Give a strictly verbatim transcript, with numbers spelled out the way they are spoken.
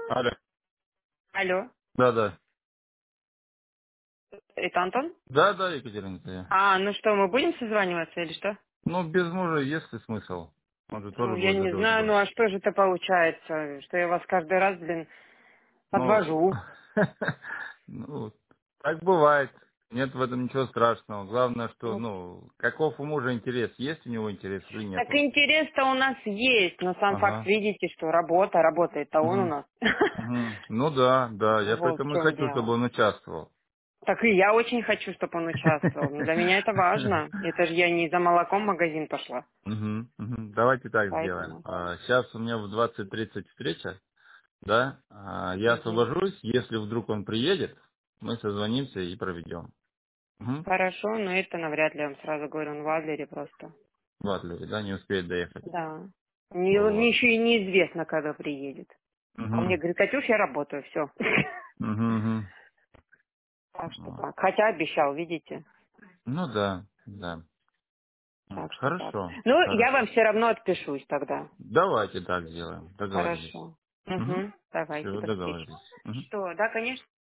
Алло. Алло, Да, да. это Антон? Да, да, Екатерина, это я. А, ну что, мы будем созваниваться или что? Ну, без мужа есть ли смысл? Он же Ну, тоже я будет не готов знаю, ну сбросить. а что же это получается? Что я вас каждый раз, блин, Ну, подвожу. ну, так бывает. Нет в этом ничего страшного. Главное, что, Ну, ну, каков у мужа интерес? Есть у него интерес или так нету? интерес-то у нас есть, но сам факт Ага. видите, что работа, работает-то он у Угу. нас. Угу. Ну да, да. Я Вот в поэтому и чем хочу, чтобы дело. он участвовал. Так и я очень хочу, чтобы он участвовал. Но для меня это важно. Это же я не за молоком в магазин пошла. Мгм, мгм. Давайте так сделаем. Поэтому. Сейчас у меня в двадцать тридцать встреча. Да, а, я Мгм. освобожусь, если вдруг он приедет, мы созвонимся и проведем. Угу. Хорошо, но это навряд ли, я вам сразу говорю, он в Адлере просто. В Адлере, да, не успеет доехать. Да. Мне, мне Вот. еще и неизвестно, когда приедет. А он мне Угу. говорит, Катюш, я работаю, все. Угу. Так что так. Хотя обещал, видите. Ну да, да. М, Так что так. Хорошо, Ну, я вам хорошо. все равно отпишусь тогда. Давайте так сделаем, договорились. Хорошо. Угу. Угу. Давайте, Все, до встречи. договорились. Мгм. Что, да, конечно.